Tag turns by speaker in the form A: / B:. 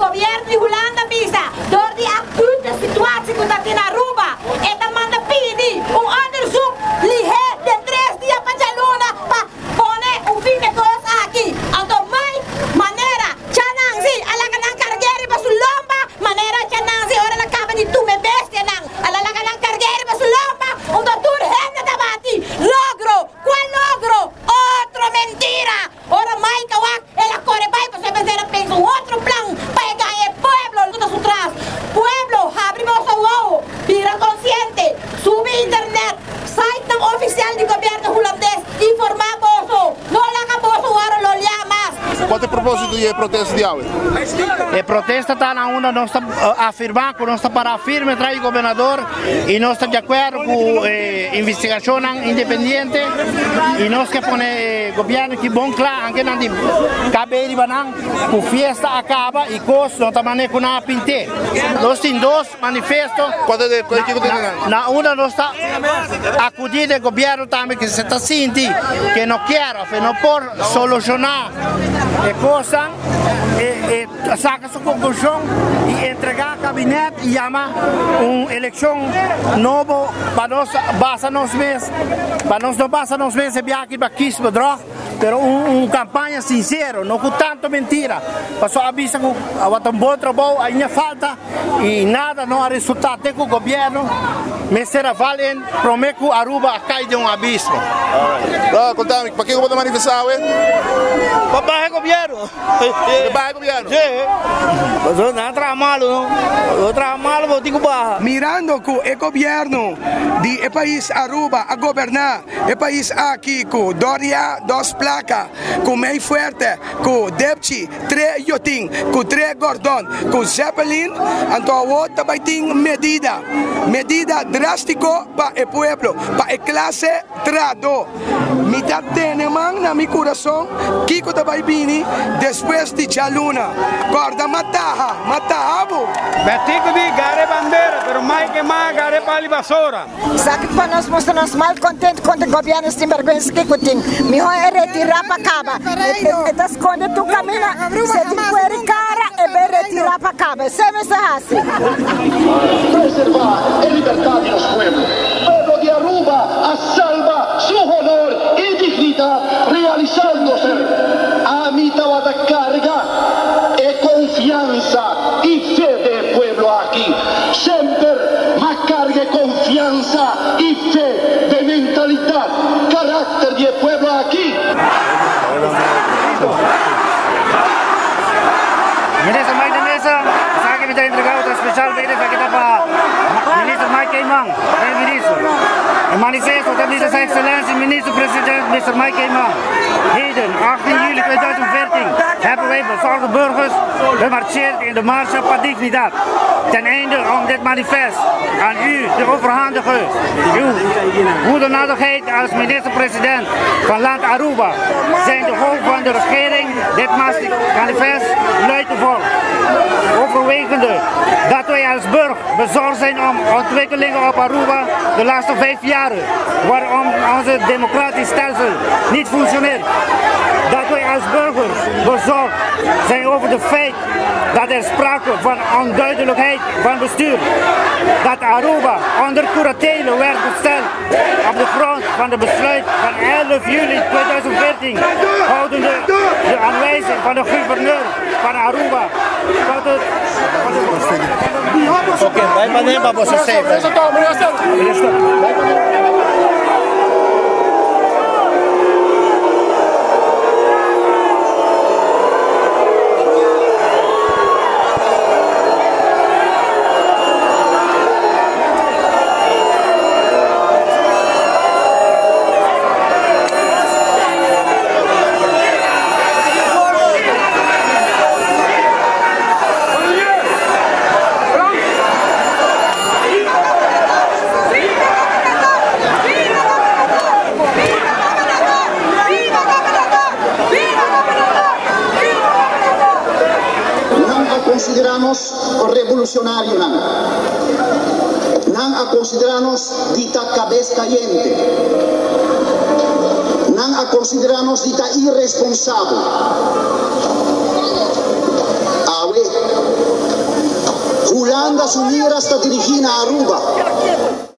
A: governo de Holanda visa, door die acute situatie que está aqui na Aruba, ela manda pedir onderzoek, lihe de 3 dias para a luna, para poner fim de coisa aqui. Então, maneira, chanangzi, ela que não carregue para sua lomba, maneira chanangzi, ora ela acaba de tu me bestia não, ela que não carregue para sua lomba, doutor rende da bati, logro, qual logro? Outro mentira, ora mais que ela corre vai para você fazer pensa outro plano para ganhar pueblo, tudo atrás, pueblo, abre vosso ovo, vira consciente, sube internet, site oficial do governo holandês, informar vosso, não laga vosso agora não olhar mais.
B: Qual é o propósito de protesto de hoje?
C: A protesta está na onda, nós estamos afirmando que nós estamos para firme atrás do governador e nós estamos de acordo com a investigação independente e nós queremos pôr o governo que bom claro, anche não de cabelo banang, que a festa acaba e coisa não está maneiro com a pinte. Nós temos 2 manifestos. Na uma nós estamos acudindo o governo também que se está sentindo que não quer, não pode solucionar a coisa. Saca sua conclusão e entregar ao gabinete e chamar uma eleição nova para nós basta nos meses. Para nós não basta nos meses aqui para quismo droga, mas uma campanha sincera, não com tanto mentira. Passou a vista que um bom trabalho ainda falta e nada não há resultado. Tem que o governo, mas será valendo, promete que Aruba cai de abismo.
B: Contame, para que você manifestar hoje?
C: Para baixar o governo.
B: Para governo?
C: Sim. Mas não trabalha malo, não trabalha malo, vou ter que barra.
D: Mirando que o governo do país Aruba a governar, o país aqui com Doria, 2 placas, com meio forte, com Depchi, 3 Yotin, com 3 Gordon, com Zeppelin, então o também tem medida drástica para o povo, para a classe trado. Me dá tenemang na meu coração, que eu também vim depois de Chaluna. Corda matahabo.
E: Betico de gare bandeira, pero mais que mais gare para vassoura.
F: Sabe que para nós mostramos mal contente quando o governo sem vergonha que tem. Melhor é retirar para caba. Então quando tu camina, se tu puer cara, é bem retirar para caba. Sempre se assim.
G: Preservar a liberdade dos pueblos. Pueblo de Aruba salva su honor y dignidad realizándose a mitad de carga e confianza y fe del pueblo aquí. Siempre más carga, confianza y fe de mentalidad, carácter del pueblo aquí.
C: Minister Mike de Mesa, sabe que me entregado outra especial dele aqui para Minister Mike Keimang, ministro. O manifesto da Ministra Sua Excelência, Ministro Presidente Mr. Mike Keimang. Heden, 18 juli 2014, hebben wij bezorgde burgers gemarcheerd in de Marche voor Dignidad. Ten einde om dit manifest aan u te overhandigen. Uw goedernadigheid als minister-president van land Aruba zijn de hoofd van de regering dit manifest luidt te volgen. Overwegende dat wij als burger bezorgd zijn om ontwikkelingen op Aruba de laatste 5 jaar, waarom onze democratisch stelsel niet functioneert. Dat wij als burgers bezorgd zijn over het feit dat er sprake van onduidelijkheid van bestuur. Dat Aruba onder curatele werd gesteld op de grond van het besluit van 11 juli 2014, houdende de aanwijzing van de gouverneur van Aruba. Oké, wij nemen voor zichzelf.
G: Consideramos revolucionario, nan a considerarnos dita cabeza caliente, nan a considerarnos dita irresponsable. manda su mira sta dirigina a Aruba.